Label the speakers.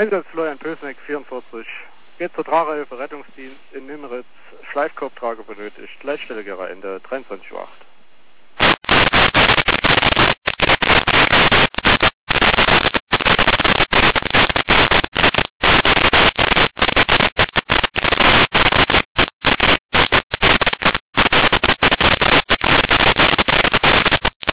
Speaker 1: Einsatz Florian Pösneck, 44. Geht zur Tragehilfe Rettungsdienst in Nimmeritz. Schleifkorbtrage benötigt. Leitstelle Gera Ende, 23:08 Uhr.